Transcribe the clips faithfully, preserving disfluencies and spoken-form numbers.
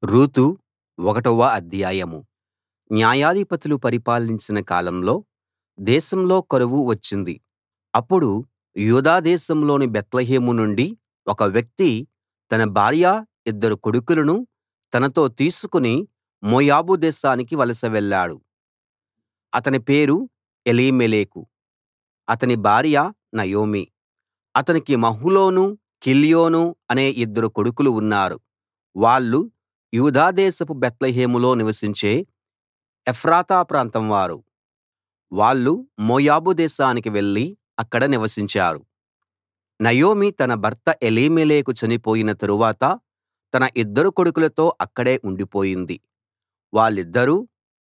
Ruth ఒకటవ అధ్యాయం. న్యాయాధిపతులు పరిపాలించిన కాలంలో దేశంలో కరువు వచ్చింది. అప్పుడు యూదా దేశంలోని బేత్లెహేము నుండి ఒక వ్యక్తి తన భార్య, ఇద్దరు కొడుకులను తనతో తీసుకుని మోయాబు దేశానికి వలస వెళ్ళాడు. అతని పేరు ఎలీమెలెకు. అతని భార్య నయోమి. అతనికి మహ్లోను, కిల్యోను అనే ఇద్దరు కొడుకులు ఉన్నారు. వాళ్ళు యూదా దేశపు బేత్లెహేములో నివసించే ఎఫ్రాతా ప్రాంతం వారు. వాళ్ళు మోయాబు దేశానికి వెళ్లి అక్కడ నివసించారు. నయోమి తన భర్త ఎలీమెలెకు చనిపోయిన తరువాత తన ఇద్దరు కొడుకులతో అక్కడే ఉండిపోయింది. వాళ్ళిద్దరూ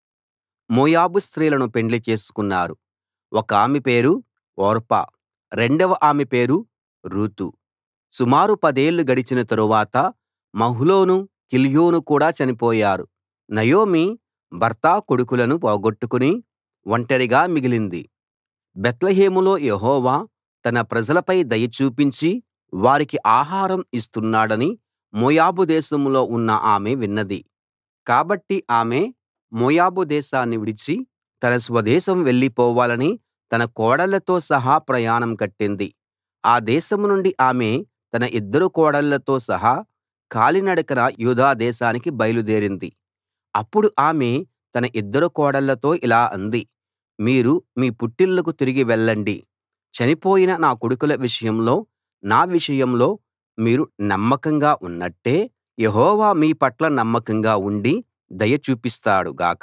మోయాబు స్త్రీలను పెండ్లి చేసుకున్నారు. ఒకామె పేరు ఓర్పా, రెండవ ఆమె పేరు రూతు. సుమారు పదేళ్లు గడిచిన తరువాత మహ్లోను, కిల్యోను కూడా చనిపోయారు. నయోమి భర్త, కొడుకులను పోగొట్టుకుని ఒంటరిగా మిగిలింది. బేత్లెహేములో యెహోవా తన ప్రజలపై దయ చూపించి వారికి ఆహారం ఇస్తున్నాడని మోయాబు దేశంలో ఉన్న ఆమె విన్నది. కాబట్టి ఆమె మోయాబు దేశాన్ని విడిచి తన స్వదేశం వెళ్లిపోవాలని తన కోడళ్ళతో సహా ప్రయాణం కట్టింది. ఆ దేశం నుండి ఆమె తన ఇద్దరు కోడళ్ళతో సహా కాలినడకన యూదా దేశానికి బయలుదేరింది. అప్పుడు ఆమె తన ఇద్దరు కోడళ్ళతో ఇలా అంది: మీరు మీ పుట్టిళ్ళకు తిరిగి వెళ్ళండి. చనిపోయిన నా కొడుకుల విషయంలో, నా విషయంలో మీరు నమ్మకంగా ఉన్నట్టే యెహోవా మీ పట్ల నమ్మకంగా ఉండి దయ చూపిస్తాడు గాక.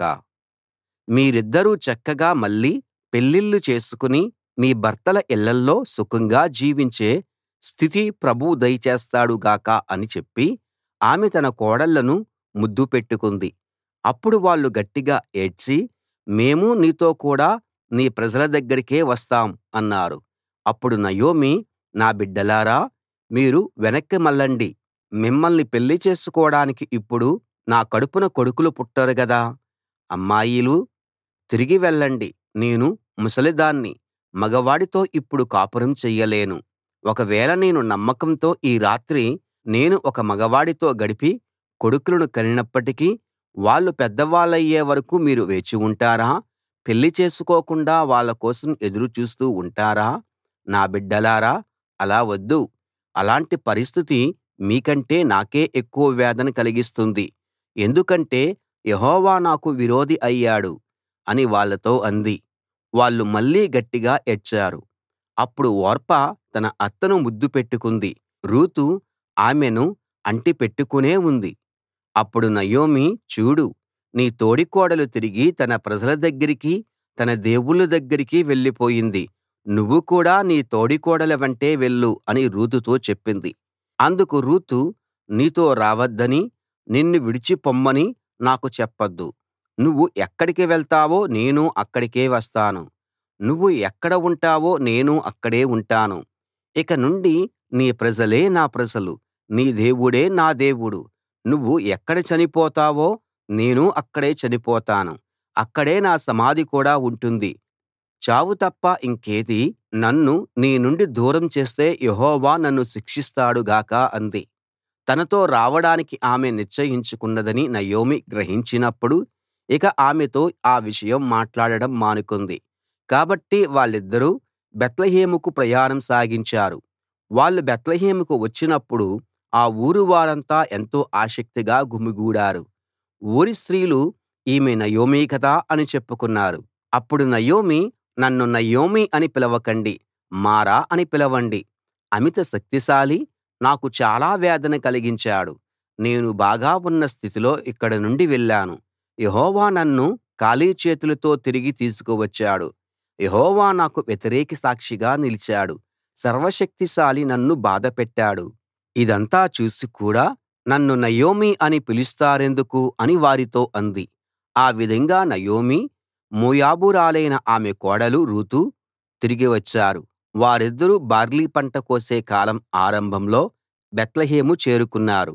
మీరిద్దరూ చక్కగా మళ్ళీ పెళ్ళిళ్ళు చేసుకుని మీ భర్తల ఇళ్ళల్లో సుఖంగా జీవించే స్థితి ప్రభువు దయచేస్తాడు గాక అని చెప్పి ఆమె తన కోడళ్ళను ముద్దు పెట్టుకుంది. అప్పుడు వాళ్ళు గట్టిగా ఏడ్చి, మేము నీతో కూడా నీ ప్రజల దగ్గరికే వస్తాం అన్నారు. అప్పుడు నయోమి, నా బిడ్డలారా, మీరు వెనక్కి మళ్ళండి. మిమ్మల్ని పెళ్లి చేసుకోడానికి ఇప్పుడు నా కడుపున కొడుకులు పుట్టరు గదా. అమ్మాయిలూ, తిరిగి వెళ్ళండి. నేను ముసలిదాన్ని, మగవాడితో ఇప్పుడు కాపురం చెయ్యలేను. ఒకవేళ నేను నమ్మకంతో ఈ రాత్రి నేను ఒక మగవాడితో గడిపి కొడుకులను కనినప్పటికీ వాళ్ళు పెద్దవాళ్ళయ్యే వరకూ మీరు వేచి ఉంటారా? పెళ్లి చేసుకోకుండా వాళ్ళ కోసం ఎదురు చూస్తూ ఉంటారా? నా బిడ్డలారా, అలా వద్దు. అలాంటి పరిస్థితి మీకంటే నాకే ఎక్కువ వేదన కలిగిస్తుంది. ఎందుకంటే యెహోవా నాకు విరోధి అయ్యాడు అని వాళ్ళతో అంది. వాళ్ళు మళ్ళీ గట్టిగా ఏడ్చారు. అప్పుడు ఓర్పా తన అత్తను ముద్దు పెట్టుకుంది. రూతు ఆమెను అంటి పెట్టుకునే ఉంది. అప్పుడు నయోమి, చూడు, నీ తోడికోడలు తిరిగి తన ప్రజల దగ్గరికి, తన దేవుళ్ళ దగ్గరికి వెళ్ళిపోయింది. నువ్వు కూడా నీ తోడికోడలి వెంటే వెళ్ళు అని రూతుతో చెప్పింది. అందుకు రూతు, నీతో రావద్దనీ నిన్ను విడిచి పొమ్మనీ నాకు చెప్పొద్దు. నువ్వు ఎక్కడికి వెళ్తావో నేనూ అక్కడికే వస్తాను. నువ్వు ఎక్కడ ఉంటావో నేనూ అక్కడే ఉంటాను. ఇక నుండి నీ ప్రజలే నా ప్రజలు, నీ దేవుడే నా దేవుడు. నువ్వు ఎక్కడ చనిపోతావో నేనూ అక్కడే చనిపోతాను. అక్కడే నా సమాధి కూడా ఉంటుంది. చావు తప్ప ఇంకేదీ నన్ను నీ నుండి దూరం చేస్తే యెహోవా నన్ను శిక్షిస్తాడు గాక అంది. తనతో రావడానికి ఆమె నిశ్చయించుకున్నదని నయోమి గ్రహించినప్పుడు ఇక ఆమెతో ఆ విషయం మాట్లాడడం మానుకుంది. కాబట్టి వాళ్ళిద్దరూ బేత్లెహేముకు ప్రయాణం సాగించారు. వాళ్ళు బేత్లెహేముకు వచ్చినప్పుడు ఆ ఊరు వారంతా ఎంతో ఆసక్తిగా గుమిగూడారు. ఊరి స్త్రీలు, ఈమె నయోమి కదా అని చెప్పుకున్నారు. అప్పుడు నయోమి, నన్ను నయోమి అని పిలవకండి, మారా అని పిలవండి. అమిత శక్తిశాలి నాకు చాలా వేదన కలిగించాడు. నేను బాగా ఉన్న స్థితిలో ఇక్కడ నుండి వెళ్ళాను. యెహోవా నన్ను ఖాళీ చేతులతో తిరిగి తీసుకువచ్చాడు. యెహోవా నాకు వ్యతిరేక సాక్షిగా నిలిచాడు. సర్వశక్తిశాలి నన్ను బాధపెట్టాడు. ఇదంతా చూసి కూడా నన్ను నయోమి అని పిలుస్తారెందుకు అని వారితో అంది. ఆ విధంగా నయోమి, మోయాబీయురాలైన ఆమె కోడలు రూతు తిరిగి వచ్చారు. వారిద్దరూ బార్లీ పంట కోసే కాలం ఆరంభంలో బేత్లెహేము చేరుకున్నారు.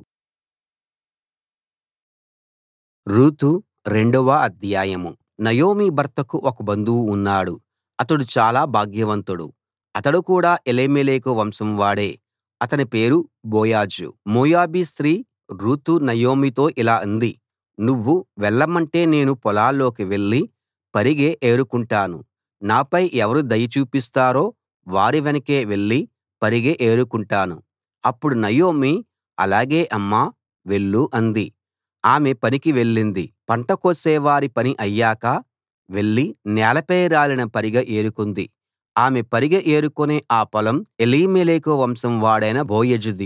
రూతు రెండవ అధ్యాయం. నయోమి భర్తకు ఒక బంధువు ఉన్నాడు. అతడు చాలా భాగ్యవంతుడు. అతడు కూడా ఎలీమెలెకు వంశం వాడే. అతని పేరు బోయజు. మోయాబీ స్త్రీ రూతు నయోమితో ఇలా అంది, నువ్వు వెళ్ళమంటే నేను పొలాల్లోకి వెళ్లి పరిగె ఏరుకుంటాను. నాపై ఎవరు దయ చూపిస్తారో వారి వెనకే వెళ్లి పరిగె ఏరుకుంటాను. అప్పుడు నయోమి, అలాగే అమ్మా, వెళ్ళు అంది. ఆమె పనికి వెళ్ళింది. పంట కోసేవారి పని అయ్యాక వెళ్లి నేలపై రాలిన పరిగె ఏరుకుంది. ఆమె పరిగె ఏరుకునే ఆ పొలం ఎలీమెలెకు వంశం వాడైన బోయజుది.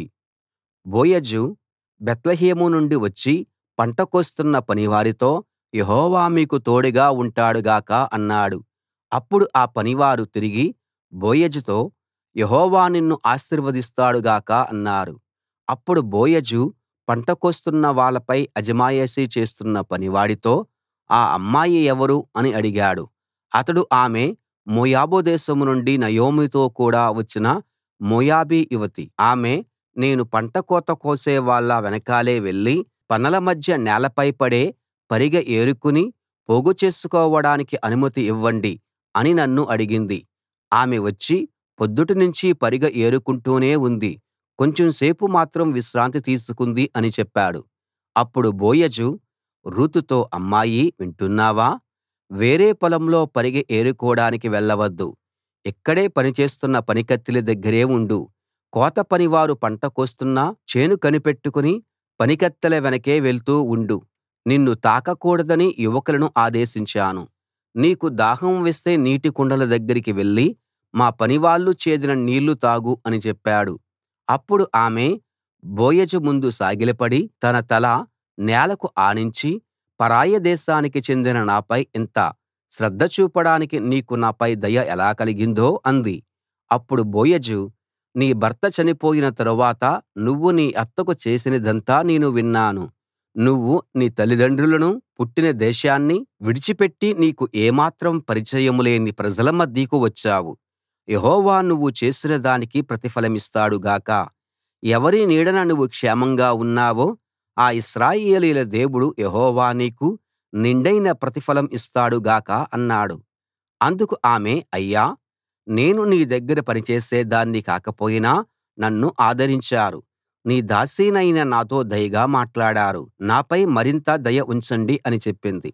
బోయజు బేత్లెహేము నుండి వచ్చి పంట కోస్తున్న పనివారితో, యెహోవా మీకు తోడుగా ఉంటాడు గాక అన్నాడు. అప్పుడు ఆ పనివారు తిరిగి బోయజుతో, యెహోవా నిన్ను ఆశీర్వదిస్తాడు గాక అన్నారు. అప్పుడు బోయజు పంట కోస్తున్న వాళ్ళపై అజమాయిషీ చేస్తున్న పనివాడితో, ఆ అమ్మాయి ఎవరు అని అడిగాడు. అతడు ఆమె మోయాబు దేశం నుండి నయోమితో కూడా వచ్చిన మోయాబీ యువతి. ఆమె, నేను పంట కోత కోసే వాళ్ళ వెనకాలే వెళ్లి పనల మధ్య నేలపై పడే పరిగె ఏరుకుని పోగు చేసుకోవడానికి అనుమతి ఇవ్వండి అని నన్ను అడిగింది. ఆమె వచ్చి పొద్దుటినుంచి పరిగె ఏరుకుంటూనే ఉంది. కొంచెం సేపు మాత్రం విశ్రాంతి తీసుకుంది అని చెప్పాడు. అప్పుడు బోయజు రూతుతో, అమ్మాయీ, వింటున్నావా? వేరే పొలంలో పరిగె ఏరుకోడానికి వెళ్ళవద్దు. ఇక్కడే పనిచేస్తున్న పనికత్తెల దగ్గరే ఉండు. కోత పనివారు పంట కోస్తున్నా చేను కనిపెట్టుకుని పనికత్తెల వెనకే వెళ్తూ ఉండు. నిన్ను తాకకూడదని యువకులను ఆదేశించాను. నీకు దాహం వేస్తే నీటి కుండల దగ్గరికి వెళ్లి మా పనివాళ్ళు చేదిన నీళ్లు తాగు అని చెప్పాడు. అప్పుడు ఆమె బోయజు ముందు సాగిలపడి తన తల నేలకు ఆనించి, పరాయి దేశానికి చెందిన నాపై ఇంత శ్రద్ధ చూపడానికి నీకు నాపై దయ ఎలా కలిగిందో అంది. అప్పుడు బోయజు, నీ భర్త చనిపోయిన తరువాత నువ్వు నీ అత్తకు చేసినదంతా నేను విన్నాను. నువ్వు నీ తల్లిదండ్రులను, పుట్టిన దేశాన్ని విడిచిపెట్టి నీకు ఏమాత్రం పరిచయం లేని ప్రజల మధ్యకు వచ్చావు. యెహోవా నువ్వు చేసిన దానికి ప్రతిఫలమిస్తాడు గాక. ఎవరి నీడన నువ్వు క్షేమంగా ఉన్నావో ఆ ఇశ్రాయేలీయుల దేవుడు యెహోవా నీకు నిండైన ప్రతిఫలం ఇస్తాడు గాక అన్నాడు. అందుకు ఆమె, అయ్యా, నేను నీ దగ్గర పనిచేసే దాన్ని కాకపోయినా నన్ను ఆదరించారు. నీ దాసినైన నాతో దయగా మాట్లాడారు. నాపై మరింత దయ ఉంచండి అని చెప్పింది.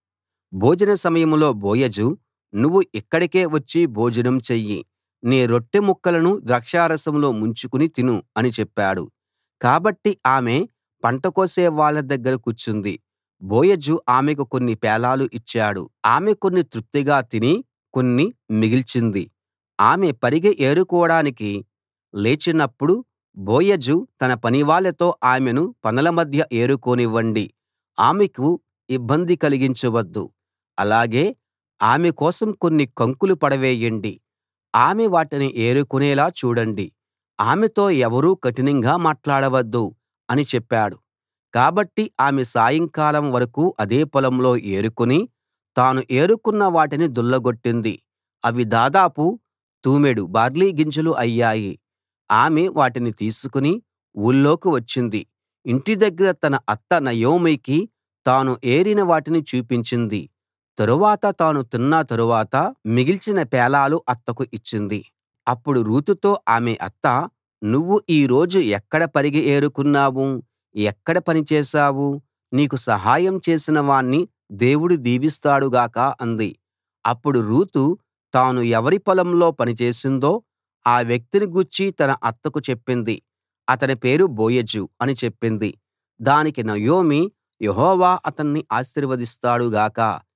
భోజన సమయంలో బోయజు, నువ్వు ఇక్కడికే వచ్చి భోజనం చెయ్యి. నీ రొట్టె ముక్కలను ద్రాక్షారసంలో ముంచుకుని తిను అని చెప్పాడు. కాబట్టి ఆమె పంట కోసే వాళ్ళ దగ్గర కూర్చుంది. బోయజు ఆమెకు కొన్ని పేలాలు ఇచ్చాడు. ఆమె కొన్ని తృప్తిగా తిని కొన్ని మిగిల్చింది. ఆమె పరిగె ఏరుకోడానికి లేచినప్పుడు బోయజు తన పనివాళ్ళతో, ఆమెను పనల మధ్య ఏరుకోనివ్వండి. ఆమెకు ఇబ్బంది కలిగించవద్దు. అలాగే ఆమె కోసం కొన్ని కంకులు పడవేయండి. ఆమె వాటిని ఏరుకునేలా చూడండి. ఆమెతో ఎవరూ కఠినంగా మాట్లాడవద్దు అని చెప్పాడు. కాబట్టి ఆమె సాయంకాలం వరకూ అదే పొలంలో ఏరుకుని తాను ఏరుకున్న వాటిని దుళ్ళగొట్టింది. అవి దాదాపు తూమెడు బార్లీ గింజలు అయ్యాయి. ఆమె వాటిని తీసుకుని ఊళ్లోకి వచ్చింది. ఇంటి దగ్గర తన అత్త నయోమికి తాను ఏరిన వాటిని చూపించింది. తరువాత తాను తిన్న తరువాత మిగిల్చిన పేలాలు అత్తకు ఇచ్చింది. అప్పుడు రూతుతో ఆమె అత్త, నువ్వు ఈ రోజు ఎక్కడ పరిగె ఏరుకున్నావు? ఎక్కడ పని చేశావు? నీకు సహాయం చేసిన వాణ్ణి దేవుడు దీవిస్తాడు గాక అంది. అప్పుడు రూతు తాను ఎవరి పొలంలో పని చేసిందో ఆ వ్యక్తిని గూర్చి తన అత్తకు చెప్పింది. అతని పేరు బోయజు అని చెప్పింది. దానికి నయోమి, యెహోవా అతన్ని ఆశీర్వదిస్తాడు గాక.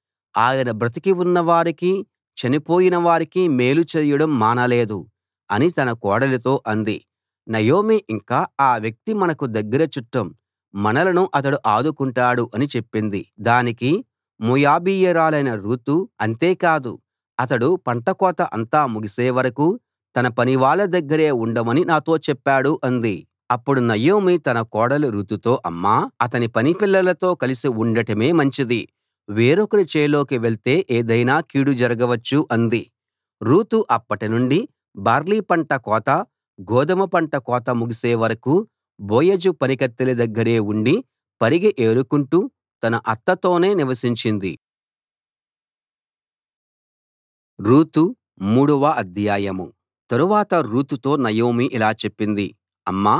ఆయన బ్రతికి ఉన్న వారికీ చనిపోయిన వారికీ మేలు చేయడం మానలేదు అని తన కోడలితో అంది. నయోమి ఇంకా, ఆ వ్యక్తి మనకు దగ్గర చుట్టం, మనలను అతడు ఆదుకుంటాడు అని చెప్పింది. దానికి మోయాబీయురాలైన రూతు, అంతేకాదు, అతడు పంట కోత అంతా ముగిసే వరకూ తన పనివాళ్ళ దగ్గరే ఉండమని నాతో చెప్పాడు అంది. అప్పుడు నయోమి తన కోడలు రూతుతో, అమ్మా, అతని పనిపిల్లలతో కలిసి ఉండటమే మంచిది. వేరొకరి చేలోకి వెళ్తే ఏదైనా కీడు జరగవచ్చు అంది. రూతు అప్పటినుండి బార్లీ పంట కోత, గోదుమ పంట కోత ముగిసే వరకూ బోయజు పనికత్తెల దగ్గరే ఉండి పరిగె ఏరుకుంటూ తన అత్తతోనే నివసించింది. రూతు మూడవ అధ్యాయం. తరువాత రూతుతో నయోమి ఇలా చెప్పింది, అమ్మా,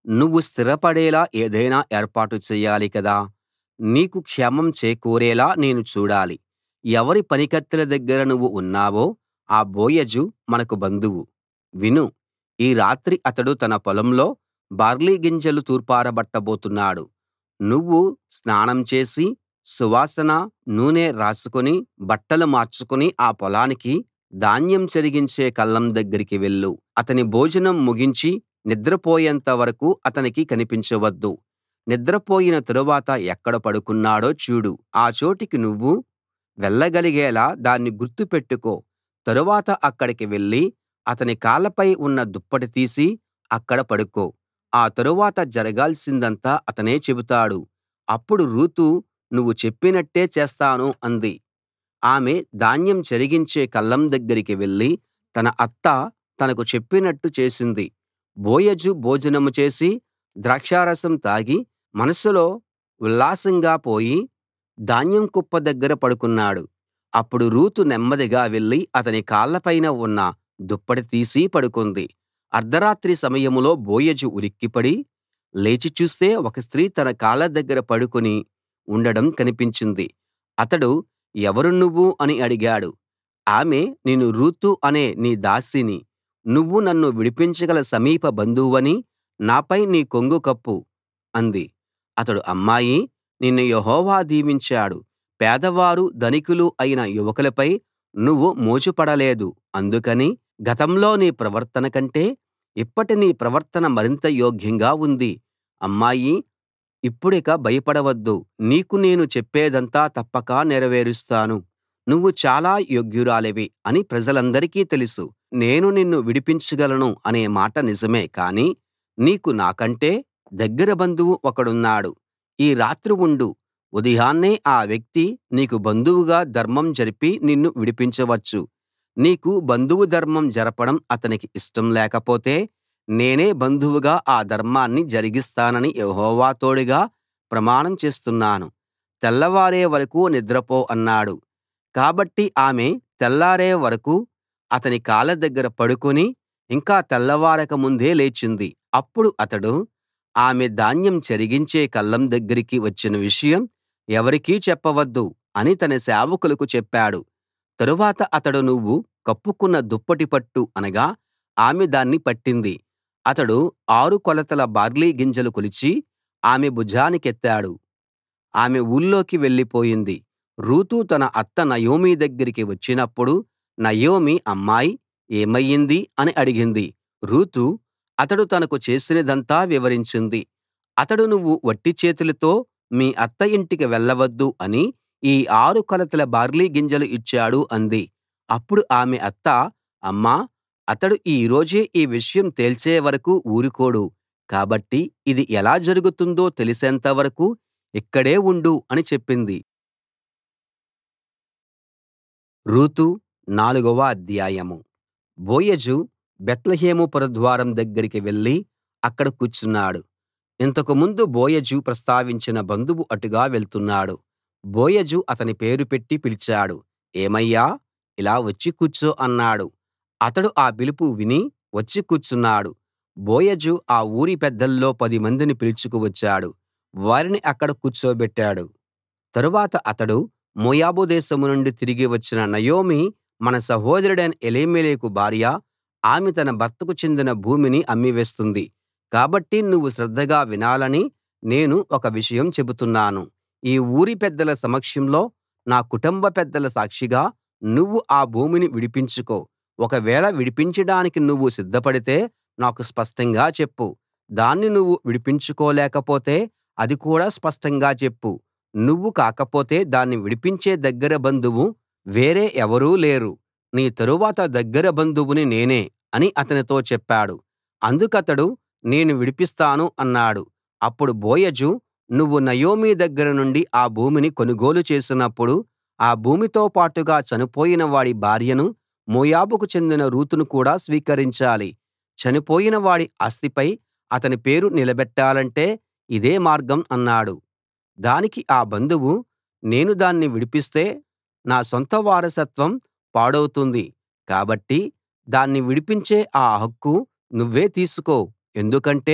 నువ్వు స్థిరపడేలా ఏదైనా ఏర్పాటు చెయ్యాలి కదా! నీకు క్షేమం చేకూరేలా నేను చూడాలి. ఎవరి పనికత్తెల దగ్గర నువ్వు ఉన్నావో ఆ బోయజు మనకు బంధువు. విను, ఈ రాత్రి అతడు తన పొలంలో బార్లీ గింజలు తూర్పారబట్టబోతున్నాడు. నువ్వు స్నానం చేసి సువాసన నూనె రాసుకుని బట్టలు మార్చుకుని ఆ పొలానికి ధాన్యం చెరిగించే కళ్ళం దగ్గరికి వెళ్ళు. అతని భోజనం ముగించి నిద్రపోయేంత వరకూ అతనికి కనిపించవద్దు. నిద్రపోయిన తరువాత ఎక్కడ పడుకున్నాడో చూడు. ఆ చోటికి నువ్వు వెళ్ళగలిగేలా దాన్ని గుర్తు పెట్టుకో. తరువాత అక్కడికి వెళ్లి అతని కాళ్ళపై ఉన్న దుప్పటి తీసి అక్కడ పడుకో. ఆ తరువాత జరగాల్సిందంతా అతనే చెబుతాడు. అప్పుడు రూతు నువ్వు చెప్పినట్టే చేస్తాను అంది. ఆమె ధాన్యం చెరిగించే కళ్ళం దగ్గరికి వెళ్లి తన అత్త తనకు చెప్పినట్టు చేసింది. బోయజు భోజనం చేసి ద్రాక్షారసం తాగి మనసులో ఉల్లాసంగా పోయి ధాన్యం కుప్ప దగ్గర పడుకున్నాడు. అప్పుడు రూతు నెమ్మదిగా వెళ్లి అతని కాళ్ళపైన ఉన్న దుప్పటి తీసి పడుకుంది. అర్థరాత్రి సమయంలో బోయజు ఉలిక్కిపడి లేచి చూస్తే ఒక స్త్రీ తన కాళ్ళ దగ్గర పడుకుని ఉండడం కనిపించింది. అతడు ఎవరు నువ్వు అని అడిగాడు. ఆమె నేను రూతు అనే నీ దాసిని. నువ్వు నన్ను విడిపించగల సమీప బంధువువని నాపై నీ కొంగు కప్పు అంది. అతడు అమ్మాయీ, నిన్ను యెహోవా దీవించాడు. పేదవారు ధనికులు అయిన యువకులపై నువ్వు మోజుపడలేదు. అందుకని గతంలో నీ ప్రవర్తన కంటే ఇప్పటి నీ ప్రవర్తన మరింత యోగ్యంగా ఉంది. అమ్మాయీ, ఇప్పుడిక భయపడవద్దు. నీకు నేను చెప్పేదంతా తప్పక నెరవేరుస్తాను. నువ్వు చాలా యోగ్యురాలివి అని ప్రజలందరికీ తెలుసు. నేను నిన్ను విడిపించగలను అనే మాట నిజమే, కానీ నీకు నాకంటే దగ్గర బంధువు ఒకడున్నాడు. ఈ రాత్రి ఉండు. ఉదయాన్నే ఆ వ్యక్తి నీకు బంధువుగా ధర్మం జరిపి నిన్ను విడిపించవచ్చు. నీకు బంధువు ధర్మం జరపడం అతనికి ఇష్టం లేకపోతే నేనే బంధువుగా ఆ ధర్మాన్ని జరిగిస్తానని యెహోవా తోడుగా ప్రమాణం చేస్తున్నాను. తెల్లవారే వరకూ నిద్రపో అన్నాడు. కాబట్టి ఆమె తెల్లారే వరకూ అతని కాళ్ళ దగ్గర పడుకుని ఇంకా తెల్లవారక ముందే లేచింది. అప్పుడు అతడు ఆమె ధాన్యం చెరిగించే కళ్ళం దగ్గరికి వచ్చిన విషయం ఎవరికీ చెప్పవద్దు అని తన సేవకులకు చెప్పాడు. తరువాత అతడు నువ్వు కప్పుకున్న దుప్పటి పట్టు అనగా ఆమె దాన్ని పట్టింది. అతడు ఆరు కొలతల బార్లీ గింజలు కొలిచి ఆమె భుజానికెత్తాడు. ఆమె ఊళ్లోకి వెళ్ళిపోయింది. రూతు తన అత్త నయోమి దగ్గరికి వచ్చినప్పుడు నయోమి అమ్మాయ్, ఏమయ్యింది అని అడిగింది. రూతు అతడు తనకు చేసినదంతా వివరించింది. అతడు నువ్వు వట్టి చేతులతో మీ అత్త ఇంటికి వెళ్ళవద్దు అని ఈ ఆరు కొలతల బార్లీ గింజలు ఇచ్చాడు అంది. అప్పుడు ఆమె అత్త, అమ్మా, అతడు ఈ రోజే ఈ విషయం తేల్చే వరకూ ఊరుకోడు. కాబట్టి ఇది ఎలా జరుగుతుందో తెలిసేంత వరకూ ఇక్కడే ఉండు అని చెప్పింది. రూతు నాలుగవ అధ్యాయం. బోయజు బేత్లెహేము పురద్వారం దగ్గరికి వెళ్లి అక్కడ కూర్చున్నాడు. ఇంతకు ముందు బోయజు ప్రస్తావించిన బంధువు అటుగా వెళ్తున్నాడు. బోయజు అతని పేరు పెట్టి పిలిచాడు. ఏమయ్యా, ఇలా వచ్చి కూర్చో అన్నాడు. అతడు ఆ పిలుపు విని వచ్చి కూర్చున్నాడు. బోయజు ఆ ఊరి పెద్దల్లో పది మందిని పిలుచుకు వచ్చాడు. వారిని అక్కడ కూర్చోబెట్టాడు. తరువాత అతడు మోయాబు దేశం నుండి తిరిగి వచ్చిన నయోమి మన సహోదరుడైన ఎలీమెలెకు భార్య. ఆమె తన భర్తకు చెందిన భూమిని అమ్మివేస్తుంది. కాబట్టి నువ్వు శ్రద్ధగా వినాలని నేను ఒక విషయం చెబుతున్నాను. ఈ ఊరి పెద్దల సమక్షంలో నా కుటుంబ పెద్దల సాక్షిగా నువ్వు ఆ భూమిని విడిపించుకో. ఒకవేళ విడిపించడానికి నువ్వు సిద్ధపడితే నాకు స్పష్టంగా చెప్పు. దాన్ని నువ్వు విడిపించుకోలేకపోతే అది కూడా స్పష్టంగా చెప్పు. నువ్వు కాకపోతే దాన్ని విడిపించే దగ్గర బంధువు వేరే ఎవరూ లేరు. నీ తరువాత దగ్గర బంధువుని నేనే అని అతనితో చెప్పాడు. అందుకతడు నేను విడిపిస్తాను అన్నాడు. అప్పుడు బోయజు, నువ్వు నయోమి దగ్గర నుండి ఆ భూమిని కొనుగోలు చేసినప్పుడు ఆ భూమితో పాటుగా చనిపోయిన వాడి భార్యను, మోయాబుకు చెందిన రూతును కూడా స్వీకరించాలి. చనిపోయిన వాడి ఆస్తిపై అతని పేరు నిలబెట్టాలంటే ఇదే మార్గం అన్నాడు. దానికి ఆ బంధువు, నేను దాన్ని విడిపిస్తే నా సొంత వారసత్వం పాడవుతుంది. కాబట్టి దాన్ని విడిపించే ఆ హక్కు నువ్వే తీసుకో. ఎందుకంటే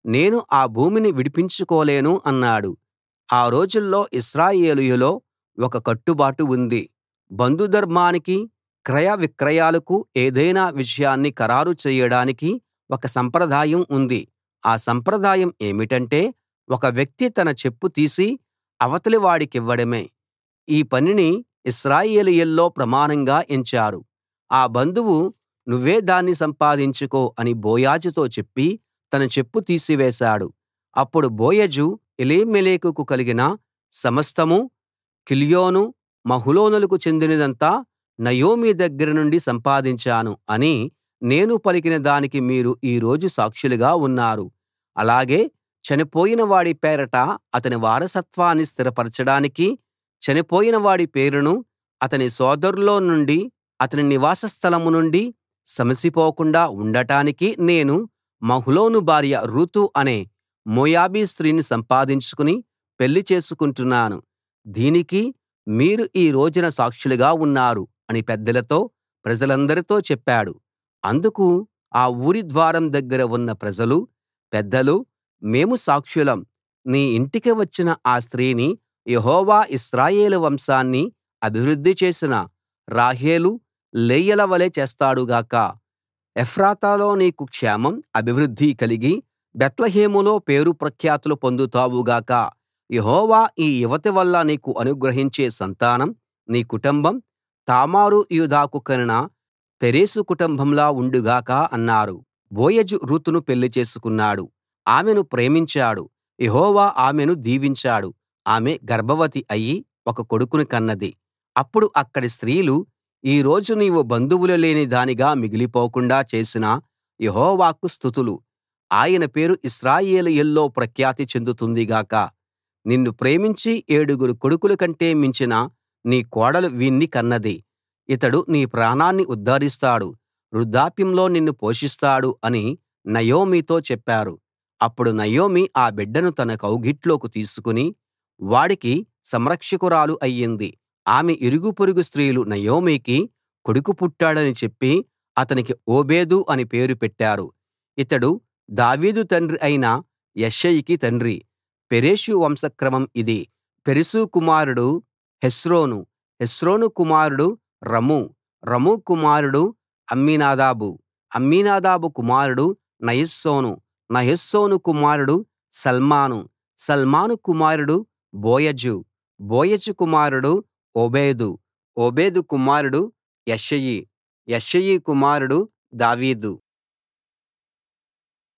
నేను ఆ భూమిని విడిపించుకోలేను అన్నాడు. ఆ రోజుల్లో ఇశ్రాయేలీయుల్లో ఒక కట్టుబాటు ఉంది. బంధుధర్మానికి, క్రయ విక్రయాలకు, ఏదైనా విషయాన్ని ఖరారు చేయడానికి ఒక సంప్రదాయం ఉంది. ఆ సంప్రదాయం ఏమిటంటే ఒక వ్యక్తి తన చెప్పు తీసి అవతలి వాడికివ్వడమే. ఈ పనిని ఇశ్రాయేలీయుల్లో ప్రమాణంగా ఎంచారు. ఆ బంధువు నువ్వే దాన్ని సంపాదించుకో అని బోయజుతో చెప్పి తన చెప్పు తీసివేశాడు. అప్పుడు బోయజు ఎలీమెలెకుకు కలిగిన సమస్తమూ, కిల్యోను, మహలోనులకు చెందినదంతా నయోమి దగ్గర నుండి సంపాదించాను అని నేను పలికిన దానికి మీరు ఈ రోజు సాక్షులుగా ఉన్నారు. అలాగే చనిపోయిన వాడి పేరట అతని వారసత్వాన్ని స్థిరపరచడానికి, చనిపోయిన వాడి పేరును అతని సోదరుల్లో నుండి, అతని నివాస స్థలం నుండి సమసిపోకుండా ఉండటానికి నేను మహ్లోను భార్య రూతు అనే మోయాబీ స్త్రీని సంపాదించుకుని పెళ్లి చేసుకుంటున్నాను. దీనికి మీరు ఈ రోజున సాక్షులుగా ఉన్నారు అని పెద్దలతో, ప్రజలందరితో చెప్పాడు. అందుకు ఆ ఊరి ద్వారం దగ్గర ఉన్న ప్రజలూ, పెద్దలూ మేము సాక్షులం. నీ ఇంటికి వచ్చిన ఆ స్త్రీని యెహోవా ఇశ్రాయేలు వంశాన్ని అభివృద్ధి చేసిన రాహేలు, లేయల వలే చేస్తాడు గాక. ఎఫ్రాతాలో నీకు క్షేమం, అభివృద్ధి కలిగి బేత్లెహేములో పేరు ప్రఖ్యాతులు పొందుతావు గాక. యెహోవా ఈ యువతి వల్ల నీకు అనుగ్రహించే సంతానం నీ కుటుంబం తామారు యూదాకు కనిన పెరెసు కుటుంబంలా ఉండు గాక అన్నారు. బోయజు రూతును పెళ్లి చేసుకున్నాడు. ఆమెను ప్రేమించాడు. యెహోవా ఆమెను దీవించాడు. ఆమె గర్భవతి అయి ఒక కొడుకుని కన్నది. అప్పుడు అక్కడి స్త్రీలు, ఈ రోజు నీవు బంధువులు లేని దానిగా మిగిలిపోకుండా చేసిన యెహోవాకు స్తుతులు. ఆయన పేరు ఇశ్రాయేలీయుల్లో ప్రఖ్యాతి చెందుతుంది గాక. నిన్ను ప్రేమించి ఏడుగురు కొడుకుల కంటే మించిన నీ కోడలు వీణ్ణి కన్నది. ఇతడు నీ ప్రాణాన్ని ఉద్ధరిస్తాడు, వృద్ధాప్యంలో నిన్ను పోషిస్తాడు అని నయోమితో చెప్పారు. అప్పుడు నయోమి ఆ బిడ్డను తన కౌగిట్లోకి తీసుకుని వాడికి సంరక్షకురాలు అయ్యింది. ఆమె ఇరుగు పొరుగు స్త్రీలు నయోమికి కొడుకు పుట్టాడని చెప్పి అతనికి ఓబేదు అని పేరు పెట్టారు. ఇతడు దావీదు తండ్రి అయిన యెష్షయికి తండ్రి. పెరెషు వంశక్రమం ఇది. పెరెసు కుమారుడు హెస్రోను. హెస్రోను కుమారుడు రము. రము కుమారుడు అమ్మీనాదాబు. అమ్మీనాదాబు కుమారుడు నయస్సోను. నయస్సోను కుమారుడు సల్మాను. సల్మాను కుమారుడు బోయజు. బోయజు కుమారుడు ఓబేదు. ఓబేదు కుమారుడు యెష్షయి. యెష్షయి కుమారుడు దావీదు.